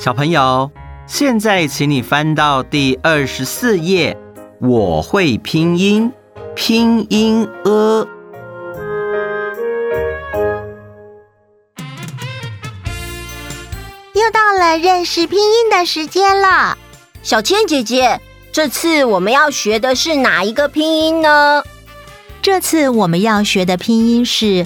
小朋友，现在请你翻到第24页，我会拼音，拼音又到了认识拼音的时间了。 小千姐姐，这次我们要学的是哪一个拼音呢？ 这次我们要学的拼音是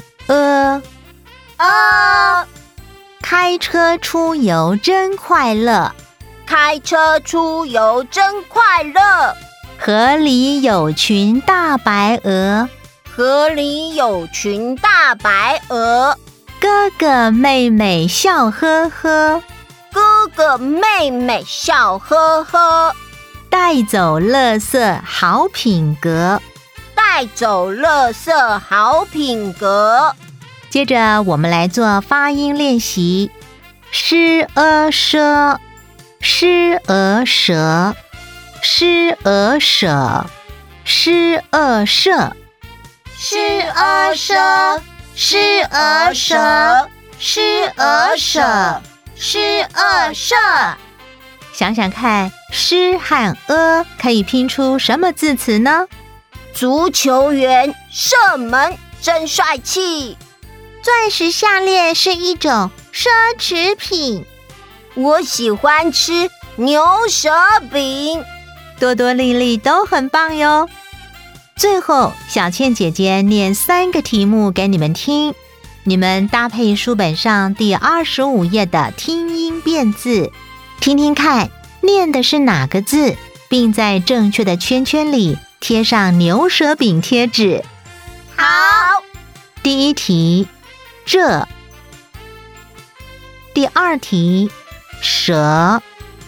开车出游真快乐， 开车出游真快乐。 河里有群大白鹅， 河里有群大白鹅。 哥哥妹妹笑呵呵， 哥哥妹妹笑呵呵。 带走垃圾好品格， 带走垃圾好品格。 接着我们来做发音练习。诗舍，诗舍，诗舍，诗舍， 诗舍，诗舍，诗舍，诗舍。 想想看，诗和可以拼出什么字词呢？ 足球员射门真帅气。 钻石项链是一种奢侈品。 我喜欢吃牛舌饼。 多多丽丽都很棒哟。最后，小倩姐姐念3个题目给你们听，你们搭配书本上第25页的听音辨字，听听看念的是哪个字，并在正确的圈圈里贴上牛舌饼贴纸。 好。 第一题，这。第二题，蛇。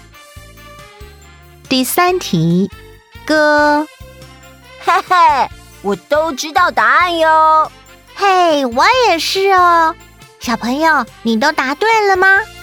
第3题，歌。 嘿嘿，我都知道答案哟。 嘿，我也是哦。小朋友，你都答对了吗？